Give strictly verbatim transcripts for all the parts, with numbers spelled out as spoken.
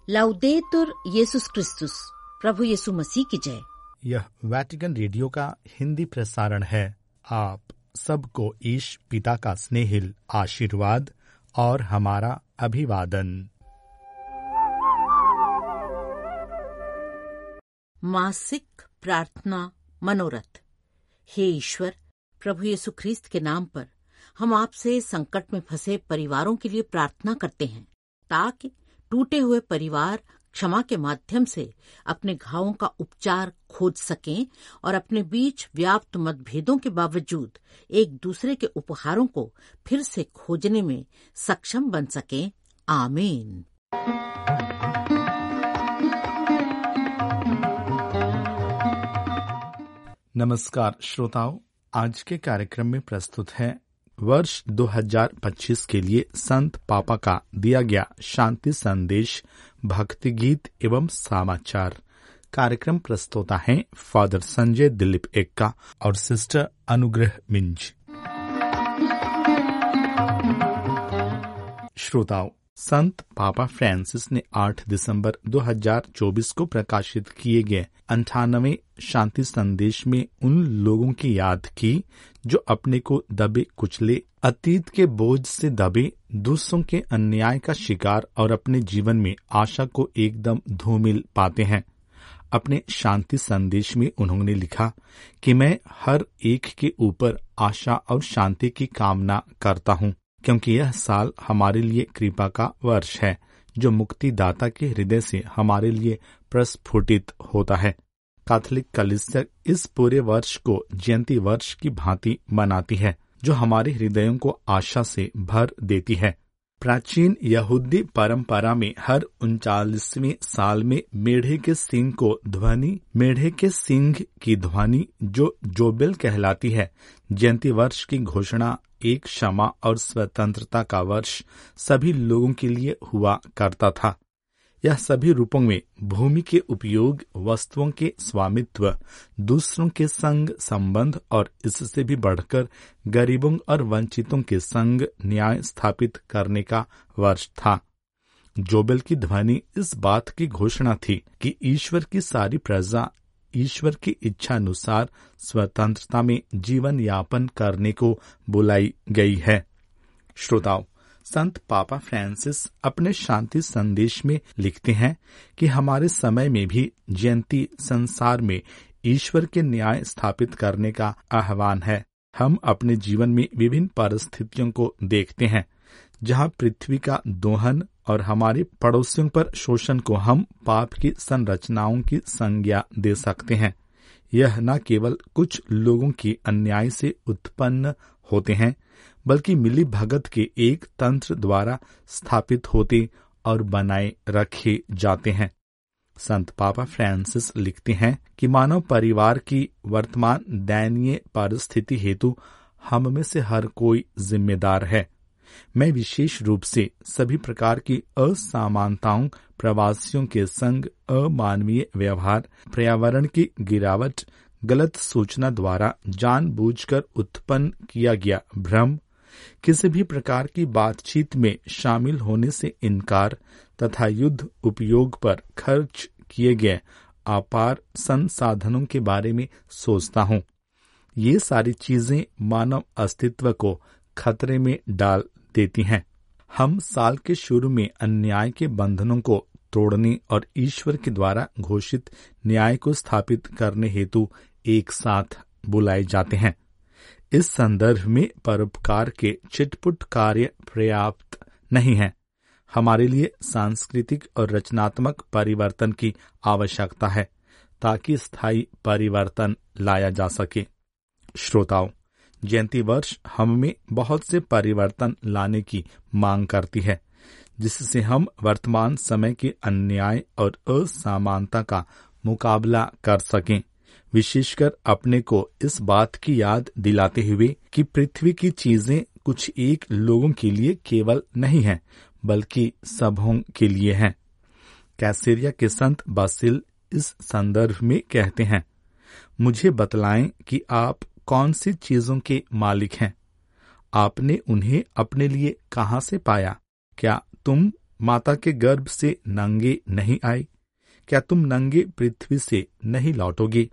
लाउदेतुर येसुस क्रिस्तुस, प्रभु यीशु मसीह की जय। यह वैटिकन रेडियो का हिंदी प्रसारण है। आप सबको ईश पिता का स्नेहिल आशीर्वाद और हमारा अभिवादन। मासिक प्रार्थना मनोरथ। हे ईश्वर, प्रभु यीशु ख्रीस्त के नाम पर हम आपसे संकट में फंसे परिवारों के लिए प्रार्थना करते हैं, ताकि टूटे हुए परिवार क्षमा के माध्यम से अपने घावों का उपचार खोज सकें और अपने बीच व्याप्त मतभेदों के बावजूद एक दूसरे के उपहारों को फिर से खोजने में सक्षम बन सकें। आमीन। नमस्कार श्रोताओं, आज के कार्यक्रम में प्रस्तुत है वर्ष दो हज़ार पच्चीस के लिए संत पापा का दिया गया शांति संदेश, भक्ति गीत एवं समाचार। कार्यक्रम प्रस्तोता हैं फादर संजय दिलीप एक्का और सिस्टर अनुग्रह मिंज। श्रोताओं, संत पापा फ्रांसिस ने आठ दिसंबर दो हज़ार चौबीस को प्रकाशित किए गए अंठानवे शांति संदेश में उन लोगों की याद की जो अपने को दबे कुचले, अतीत के बोझ से दबे, दूसरों के अन्याय का शिकार और अपने जीवन में आशा को एकदम धूमिल पाते हैं। अपने शांति संदेश में उन्होंने लिखा कि मैं हर एक के ऊपर आशा और शांति की कामना करता हूँ, क्योंकि यह साल हमारे लिए कृपा का वर्ष है, जो मुक्तिदाता के हृदय से हमारे लिए प्रस्फुटित होता है। कैथोलिक कलीसिया इस पूरे वर्ष को जयंती वर्ष की भांति मनाती है, जो हमारे हृदयों को आशा से भर देती है। प्राचीन यहूदी परंपरा में हर उनचालीसवें साल में मेढ़े के सींग को ध्वनि मेढ़े के सींग की ध्वनि जो जोबेल कहलाती है, जयंती वर्ष की घोषणा एक क्षमा और स्वतंत्रता का वर्ष सभी लोगों के लिए हुआ करता था। यह सभी रूपों में भूमि के उपयोग, वस्तुओं के स्वामित्व, दूसरों के संग संबंध और इससे भी बढ़कर गरीबों और वंचितों के संग न्याय स्थापित करने का वर्ष था। जोबेल की ध्वनि इस बात की घोषणा थी कि ईश्वर की सारी प्रजा ईश्वर की इच्छा अनुसार स्वतंत्रता में जीवन यापन करने को बुलाई गई है। श्रोताओं, संत पापा फ्रांसिस अपने शांति संदेश में लिखते हैं कि हमारे समय में भी जयंती संसार में ईश्वर के न्याय स्थापित करने का आह्वान है। हम अपने जीवन में विभिन्न परिस्थितियों को देखते हैं, जहां पृथ्वी का दोहन और हमारे पड़ोसियों पर शोषण को हम पाप की संरचनाओं की संज्ञा दे सकते हैं। यह न केवल कुछ लोगों की अन्याय से उत्पन्न होते हैं, बल्कि मिली भगत के एक तंत्र द्वारा स्थापित होते और बनाए रखे जाते हैं। संत पापा फ्रांसिस लिखते हैं कि मानव परिवार की वर्तमान दयनीय परिस्थिति हेतु हम में से हर कोई जिम्मेदार है। मैं विशेष रूप से सभी प्रकार की असमानताओं, प्रवासियों के संग अमानवीय व्यवहार, पर्यावरण की गिरावट, गलत सूचना द्वारा जानबूझकर उत्पन्न किया गया भ्रम, किसी भी प्रकार की बातचीत में शामिल होने से इनकार तथा युद्ध उपयोग पर खर्च किए गए अपार संसाधनों के बारे में सोचता हूँ। ये सारी चीजें मानव अस्तित्व को खतरे में डाल देती हैं। हम साल के शुरू में अन्याय के बंधनों को तोड़ने और ईश्वर के द्वारा घोषित न्याय को स्थापित करने हेतु एक साथ बुलाए जाते हैं। इस संदर्भ में परोपकार के चिटपुट कार्य पर्याप्त नहीं है। हमारे लिए सांस्कृतिक और रचनात्मक परिवर्तन की आवश्यकता है, ताकि स्थायी परिवर्तन लाया जा सके। श्रोताओं, जयंती वर्ष हम में बहुत से परिवर्तन लाने की मांग करती है, जिससे हम वर्तमान समय के अन्याय और असमानता का मुकाबला कर सकें, विशेषकर अपने को इस बात की याद दिलाते हुए कि पृथ्वी की चीजें कुछ एक लोगों के लिए केवल नहीं हैं, बल्कि सबों के लिए हैं। कैसरिया के संत बासिल इस संदर्भ में कहते हैं, मुझे बतलाएं कि आप कौन सी चीजों के मालिक हैं। आपने उन्हें अपने लिए कहाँ से पाया? क्या तुम माता के गर्भ से नंगे नहीं आए? क्या तुम नंगे पृथ्वी से नहीं लौटोगे?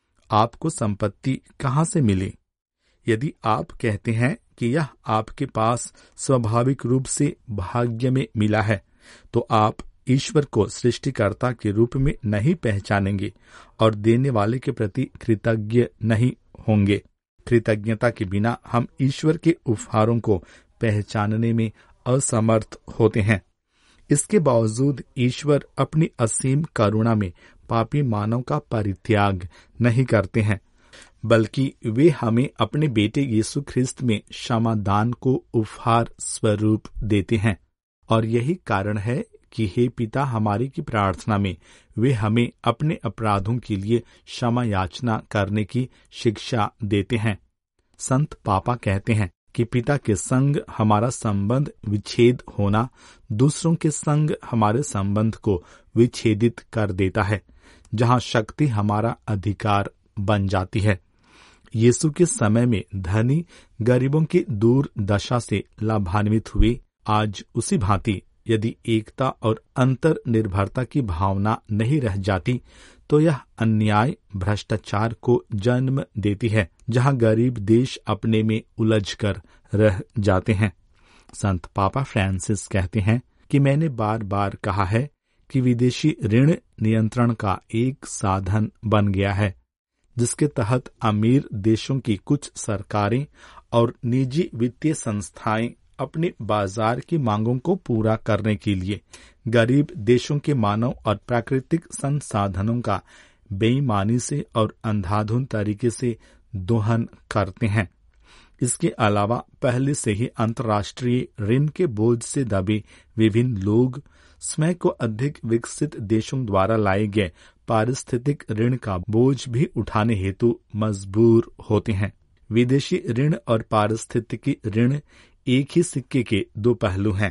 आपको संपत्ति कहाँ से मिली? यदि आप कहते हैं कि यह आपके पास स्वाभाविक रूप से भाग्य में मिला है, तो आप ईश्वर को सृष्टिकर्ता के रूप में नहीं पहचानेंगे और देने वाले के प्रति कृतज्ञ नहीं होंगे। कृतज्ञता के बिना हम ईश्वर के उपहारों को पहचानने में असमर्थ होते हैं। इसके बावजूद ईश्वर अपनी असीम करुणा में पापी मानव का परित्याग नहीं करते हैं, बल्कि वे हमें अपने बेटे यीशु ख्रिस्त में क्षमादान को उपहार स्वरूप देते हैं। और यही कारण है कि हे पिता, हमारी की प्रार्थना में वे हमें अपने अपराधों के लिए क्षमा याचना करने की शिक्षा देते हैं। संत पापा कहते हैं कि पिता के संग हमारा संबंध विच्छेद होना दूसरों के संग हमारे संबंध को विच्छेदित कर देता है, जहां शक्ति हमारा अधिकार बन जाती है। यीशु के समय में धनी गरीबों की दूर दशा से लाभान्वित हुए। आज उसी भांति यदि एकता और अंतर निर्भरता की भावना नहीं रह जाती, तो यह अन्याय भ्रष्टाचार को जन्म देती है, जहां गरीब देश अपने में उलझकर रह जाते हैं। संत पापा फ्रांसिस कहते हैं कि मैंने बार बार कहा है कि विदेशी ऋण नियंत्रण का एक साधन बन गया है, जिसके तहत अमीर देशों की कुछ सरकारें और निजी वित्तीय संस्थाएं अपने बाजार की मांगों को पूरा करने के लिए गरीब देशों के मानव और प्राकृतिक संसाधनों का बेईमानी से और अंधाधुंध तरीके से दोहन करते हैं। इसके अलावा पहले से ही अंतर्राष्ट्रीय ऋण के बोझ से दबे विभिन्न लोग स्वयं को अधिक विकसित देशों द्वारा लाए गए पारिस्थितिक ऋण का बोझ भी उठाने हेतु मजबूर होते हैं। विदेशी ऋण और पारिस्थितिकी ऋण एक ही सिक्के के दो पहलू हैं।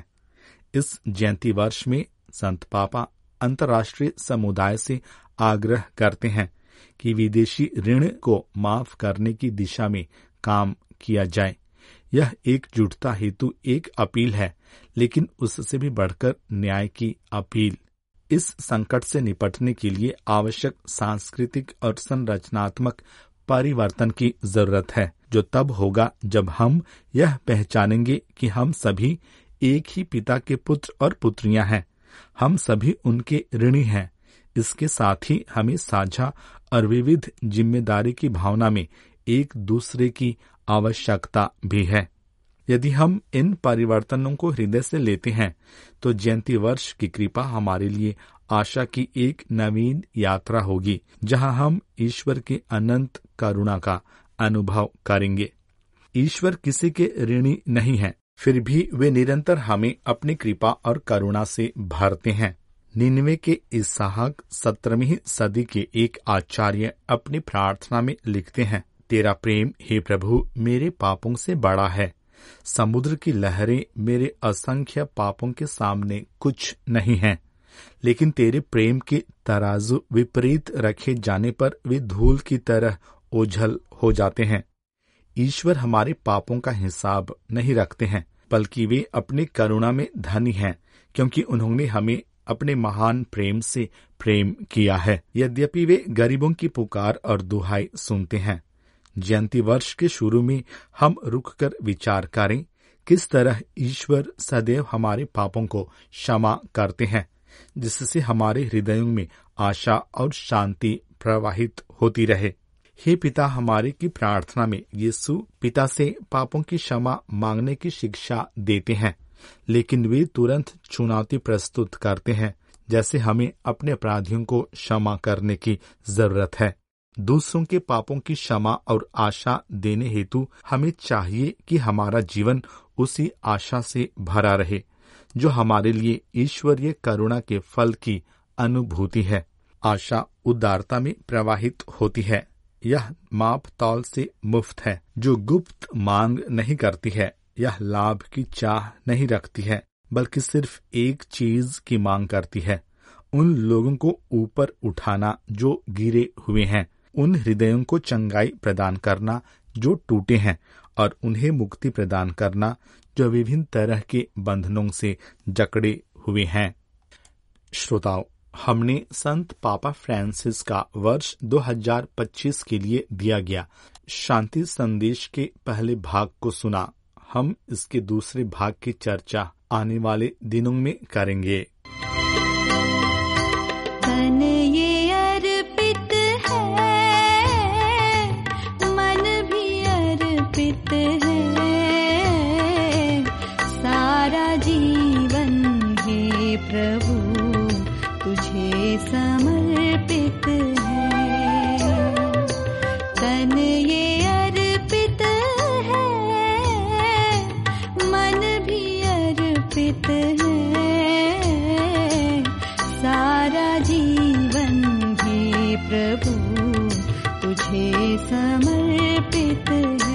इस जयंती वर्ष में संत पापा अंतर्राष्ट्रीय समुदाय से आग्रह करते हैं कि विदेशी ऋण को माफ करने की दिशा में काम किया जाए। यह एकजुटता हेतु एक अपील है, लेकिन उससे भी बढ़कर न्याय की अपील। इस संकट से निपटने के लिए आवश्यक सांस्कृतिक और संरचनात्मक परिवर्तन की जरूरत है, जो तब होगा जब हम यह पहचानेंगे कि हम सभी एक ही पिता के पुत्र और पुत्रियां हैं। हम सभी उनके ऋणी हैं। इसके साथ ही हमें साझा और विविध जिम्मेदारी की भावना में एक दूसरे की आवश्यकता भी है। यदि हम इन परिवर्तनों को हृदय से लेते हैं, तो जयंती वर्ष की कृपा हमारे लिए आशा की एक नवीन यात्रा होगी, जहां हम ईश्वर के अनंत करुणा का अनुभव करेंगे। ईश्वर किसी के ऋणी नहीं है, फिर भी वे निरंतर हमें अपनी कृपा और करुणा से भरते हैं। निन्वे के इसहाक सत्रहवीं सदी के एक आचार्य अपनी प्रार्थना में लिखते हैं, तेरा प्रेम हे प्रभु मेरे पापों से बड़ा है। समुद्र की लहरें मेरे असंख्य पापों के सामने कुछ नहीं हैं, लेकिन तेरे प्रेम के तराजू विपरीत रखे जाने पर वे धूल की तरह ओझल हो जाते हैं। ईश्वर हमारे पापों का हिसाब नहीं रखते हैं, बल्कि वे अपनी करुणा में धनी हैं, क्योंकि उन्होंने हमें अपने महान प्रेम से प्रेम किया है। यद्यपि वे गरीबों की पुकार और दुहाई सुनते हैं। जयंती वर्ष के शुरू में हम रुककर विचार करें किस तरह ईश्वर सदैव हमारे पापों को क्षमा करते हैं, जिससे हमारे हृदयों में आशा और शांति प्रवाहित होती रहे। हे पिता, हमारे की प्रार्थना में यीशु पिता से पापों की क्षमा मांगने की शिक्षा देते हैं, लेकिन वे तुरंत चुनौती प्रस्तुत करते हैं, जैसे हमें अपने अपराधियों को क्षमा करने की जरूरत है। दूसरों के पापों की क्षमा और आशा देने हेतु हमें चाहिए कि हमारा जीवन उसी आशा से भरा रहे, जो हमारे लिए ईश्वरीय करुणा के फल की अनुभूति है। आशा उदारता में प्रवाहित होती है। यह माप तौल से मुफ्त है, जो गुप्त मांग नहीं करती है। यह लाभ की चाह नहीं रखती है, बल्कि सिर्फ एक चीज की मांग करती है, उन लोगों को ऊपर उठाना जो गिरे हुए हैं, उन हृदयों को चंगाई प्रदान करना जो टूटे हैं, और उन्हें मुक्ति प्रदान करना जो विभिन्न तरह के बंधनों से जकड़े हुए हैं। श्रोताओं, हमने संत पापा फ्रांसिस का वर्ष दो हज़ार पच्चीस के लिए दिया गया शांति संदेश के पहले भाग को सुना। हम इसके दूसरे भाग की चर्चा आने वाले दिनों में करेंगे। तन ये अर्पित है, मन भी अर्पित है, सारा जीवन हे प्रभु तुझे समर्पित है। तन ये अर्पित है, मन भी अर्पित है, सारा जीवन हे प्रभु तुझे समर्पित है।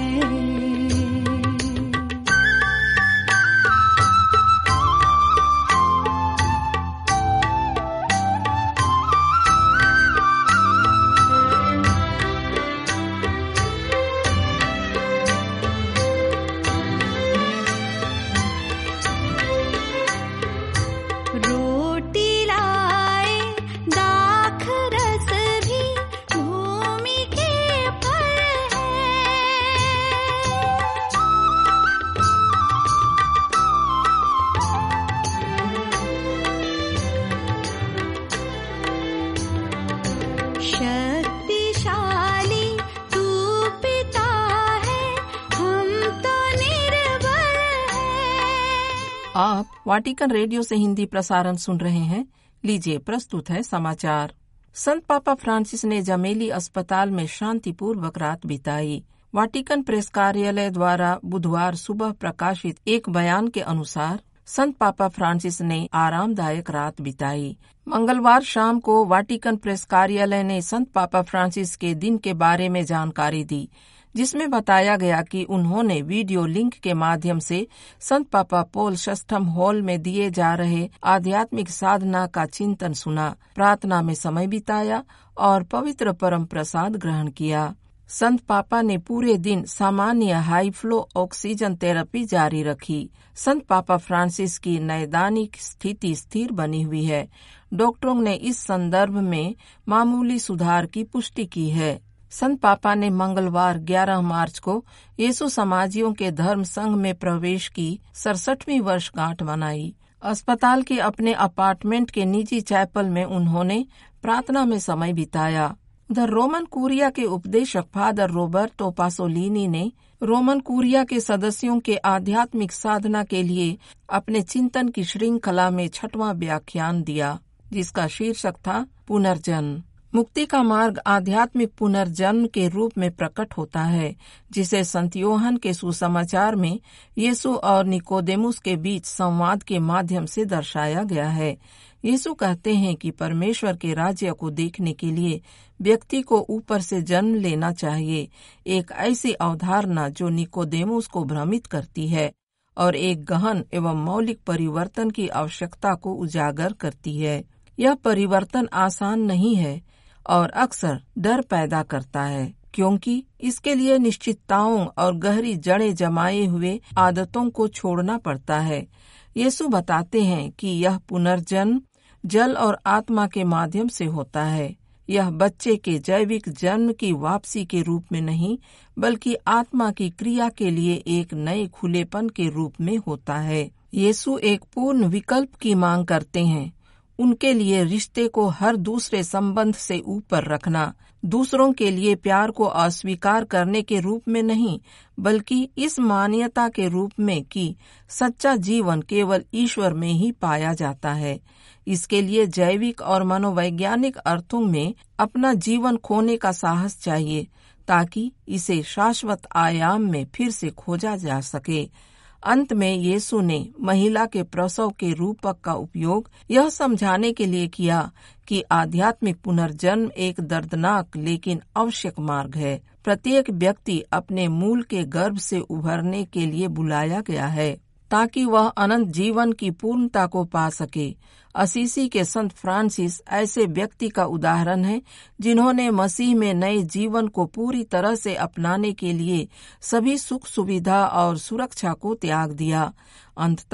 आप वाटिकन रेडियो से हिंदी प्रसारण सुन रहे हैं। लीजिए प्रस्तुत है समाचार। संत पापा फ्रांसिस ने जमेली अस्पताल में शांतिपूर्वक रात बिताई। वाटिकन प्रेस कार्यालय द्वारा बुधवार सुबह प्रकाशित एक बयान के अनुसार संत पापा फ्रांसिस ने आरामदायक रात बिताई। मंगलवार शाम को वाटिकन प्रेस कार्यालय ने संत पापा फ्रांसिस के दिन के बारे में जानकारी दी, जिसमें बताया गया कि उन्होंने वीडियो लिंक के माध्यम से संत पापा पॉल षष्ठम हॉल में दिए जा रहे आध्यात्मिक साधना का चिंतन सुना, प्रार्थना में समय बिताया और पवित्र परम प्रसाद ग्रहण किया। संत पापा ने पूरे दिन सामान्य हाई फ्लो ऑक्सीजन थेरेपी जारी रखी। संत पापा फ्रांसिस की नैदानिक स्थिति स्थिर बनी हुई है। डॉक्टरों ने इस संदर्भ में मामूली सुधार की पुष्टि की है। संत पापा ने मंगलवार ग्यारह मार्च को यीशु समाजियों के धर्म संघ में प्रवेश की सड़सठवीं वर्षगांठ मनाई। अस्पताल के अपने अपार्टमेंट के निजी चैपल में उन्होंने प्रार्थना में समय बिताया। उधर रोमन कुरिया के उपदेशक फादर रोबर्टो पासोलिनी ने रोमन कुरिया के सदस्यों के आध्यात्मिक साधना के लिए अपने चिंतन की श्रृंखला में छठवां व्याख्यान दिया, जिसका शीर्षक था पुनर्जन्म। मुक्ति का मार्ग आध्यात्मिक पुनर्जन्म के रूप में प्रकट होता है, जिसे संत योहन के सुसमाचार में यीशु और निकोदेमुस के बीच संवाद के माध्यम से दर्शाया गया है। यीशु कहते हैं कि परमेश्वर के राज्य को देखने के लिए व्यक्ति को ऊपर से जन्म लेना चाहिए, एक ऐसी अवधारणा जो निकोदेमुस को भ्रमित करती है और एक गहन एवं मौलिक परिवर्तन की आवश्यकता को उजागर करती है। यह परिवर्तन आसान नहीं है और अक्सर डर पैदा करता है, क्योंकि इसके लिए निश्चितताओं और गहरी जड़ें जमाए हुए आदतों को छोड़ना पड़ता है। यीशु बताते हैं कि यह पुनर्जन्म जल और आत्मा के माध्यम से होता है। यह बच्चे के जैविक जन्म की वापसी के रूप में नहीं, बल्कि आत्मा की क्रिया के लिए एक नए खुलेपन के रूप में होता है। यीशु एक पूर्ण विकल्प की मांग करते हैं। उनके लिए रिश्ते को हर दूसरे संबंध से ऊपर रखना, दूसरों के लिए प्यार को अस्वीकार करने के रूप में नहीं, बल्कि इस मान्यता के रूप में कि सच्चा जीवन केवल ईश्वर में ही पाया जाता है। इसके लिए जैविक और मनोवैज्ञानिक अर्थों में अपना जीवन खोने का साहस चाहिए, ताकि इसे शाश्वत आयाम में फिर से खोजा जा सके। अंत में यीशु ने महिला के प्रसव के रूपक का उपयोग यह समझाने के लिए किया कि आध्यात्मिक पुनर्जन्म एक दर्दनाक लेकिन आवश्यक मार्ग है। प्रत्येक व्यक्ति अपने मूल के गर्भ से उभरने के लिए बुलाया गया है, ताकि वह अनंत जीवन की पूर्णता को पा सके। असीसी के संत फ्रांसिस ऐसे व्यक्ति का उदाहरण है, जिन्होंने मसीह में नए जीवन को पूरी तरह से अपनाने के लिए सभी सुख सुविधा और सुरक्षा को त्याग दिया। अंततः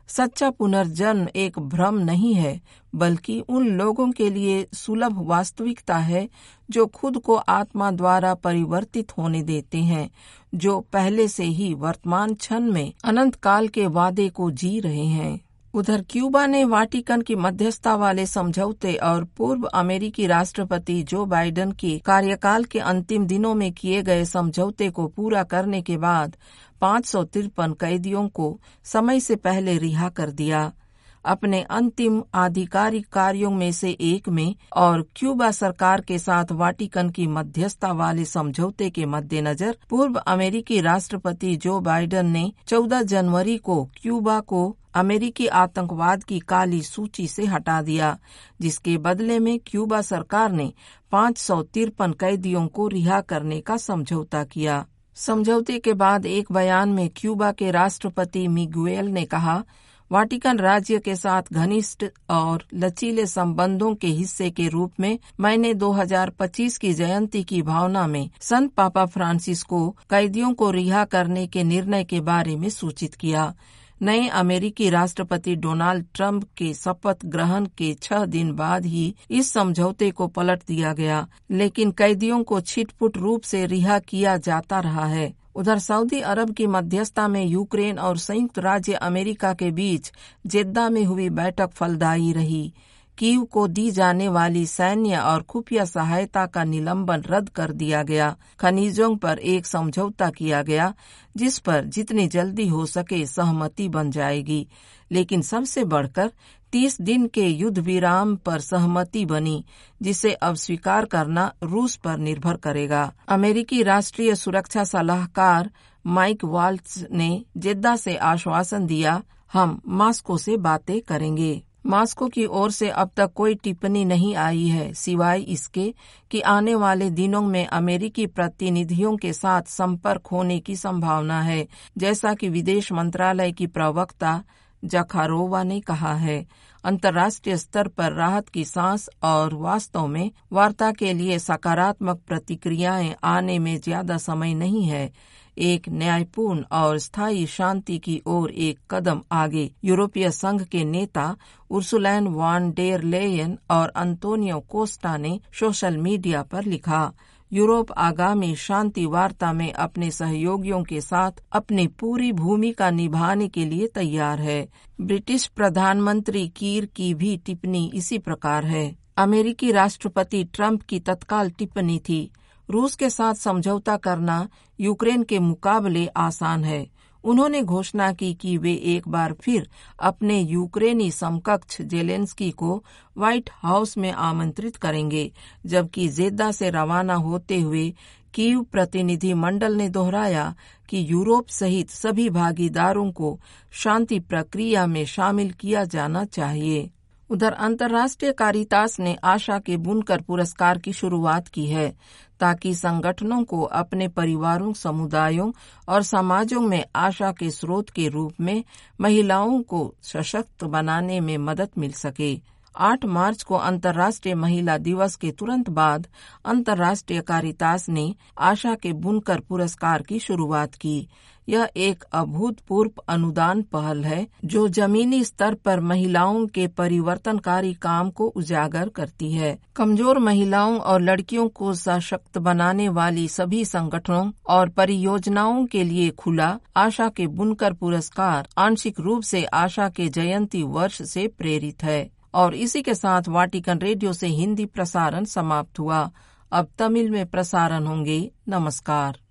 सच्चा पुनर्जन्म एक भ्रम नहीं है, बल्कि उन लोगों के लिए सुलभ वास्तविकता है जो खुद को आत्मा द्वारा परिवर्तित होने देते हैं, जो पहले से ही वर्तमान क्षण में अनंत काल के वादे को जी रहे हैं। उधर क्यूबा ने वाटिकन की मध्यस्थता वाले समझौते और पूर्व अमेरिकी राष्ट्रपति जो बाइडेन के कार्यकाल के अंतिम दिनों में किए गए समझौते को पूरा करने के बाद पाँच सौ तिरपन कैदियों को समय से पहले रिहा कर दिया। अपने अंतिम आधिकारिक कार्यों में से एक में और क्यूबा सरकार के साथ वाटिकन की मध्यस्थता वाले समझौते के मद्देनजर पूर्व अमेरिकी राष्ट्रपति जो बाइडेन ने चौदह जनवरी को क्यूबा को अमेरिकी आतंकवाद की काली सूची से हटा दिया, जिसके बदले में क्यूबा सरकार ने पाँच सौ तिरपन कैदियों को रिहा करने का समझौता किया। समझौते के बाद एक बयान में क्यूबा के राष्ट्रपति मिगुएल ने कहा, वाटिकन राज्य के साथ घनिष्ठ और लचीले संबंधों के हिस्से के रूप में मैंने दो हज़ार पच्चीस की जयंती की भावना में संत पापा फ्रांसिस को कैदियों को रिहा करने के निर्णय के बारे में सूचित किया। नए अमेरिकी राष्ट्रपति डोनाल्ड ट्रंप के शपथ ग्रहण के छह दिन बाद ही इस समझौते को पलट दिया गया, लेकिन कैदियों को छिटपुट रूप से रिहा किया जाता रहा है। उधर सऊदी अरब की मध्यस्थता में यूक्रेन और संयुक्त राज्य अमेरिका के बीच जेद्दा में हुई बैठक फलदायी रही। कीव को दी जाने वाली सैन्य और खुफिया सहायता का निलंबन रद्द कर दिया गया। खनिजों पर एक समझौता किया गया जिस पर जितनी जल्दी हो सके सहमति बन जाएगी, लेकिन सबसे बढ़कर तीस दिन के युद्ध विराम पर सहमति बनी, जिसे अब स्वीकार करना रूस पर निर्भर करेगा। अमेरिकी राष्ट्रीय सुरक्षा सलाहकार माइक वाल्ट्ज ने जेद्दा से आश्वासन दिया, हम मास्को से बातें करेंगे। मास्को की ओर से अब तक कोई टिप्पणी नहीं आई है, सिवाय इसके कि आने वाले दिनों में अमेरिकी प्रतिनिधियों के साथ संपर्क होने की संभावना है, जैसा कि विदेश मंत्रालय की प्रवक्ता जखारोवा ने कहा है। अंतर्राष्ट्रीय स्तर पर राहत की सांस और वास्तव में वार्ता के लिए सकारात्मक प्रतिक्रियाएं आने में ज्यादा समय नहीं है। एक न्यायपूर्ण और स्थायी शांति की ओर एक कदम आगे। यूरोपीय संघ के नेता उर्सुलैन वान डेर लेयन और अंतोनियो कोस्टा ने सोशल मीडिया पर लिखा, यूरोप आगामी शांति वार्ता में अपने सहयोगियों के साथ अपनी पूरी भूमिका निभाने के लिए तैयार है। ब्रिटिश प्रधानमंत्री कीर की भी टिप्पणी इसी प्रकार है। अमेरिकी राष्ट्रपति ट्रंप की तत्काल टिप्पणी थी, रूस के साथ समझौता करना यूक्रेन के मुकाबले आसान है। उन्होंने घोषणा की कि वे एक बार फिर अपने यूक्रेनी समकक्ष जेलेंस्की को व्हाइट हाउस में आमंत्रित करेंगे, जबकि जेद्दा से रवाना होते हुए कीव प्रतिनिधि मंडल ने दोहराया कि यूरोप सहित सभी भागीदारों को शांति प्रक्रिया में शामिल किया जाना चाहिए। उधर अंतर्राष्ट्रीय कारितास ने आशा के बुनकर पुरस्कार की शुरुआत की है, ताकि संगठनों को अपने परिवारों, समुदायों और समाजों में आशा के स्रोत के रूप में महिलाओं को सशक्त बनाने में मदद मिल सके। आठ मार्च को अंतर्राष्ट्रीय महिला दिवस के तुरंत बाद अंतर्राष्ट्रीय कारितास ने आशा के बुनकर पुरस्कार की शुरुआत की। यह एक अभूतपूर्व अनुदान पहल है जो जमीनी स्तर पर महिलाओं के परिवर्तनकारी काम को उजागर करती है। कमजोर महिलाओं और लड़कियों को सशक्त बनाने वाली सभी संगठनों और परियोजनाओं के लिए खुला आशा के बुनकर पुरस्कार आंशिक रूप से आशा के जयंती वर्ष से प्रेरित है। और इसी के साथ वाटिकन रेडियो से हिंदी प्रसारण समाप्त हुआ। अब तमिल में प्रसारण होंगे। नमस्कार।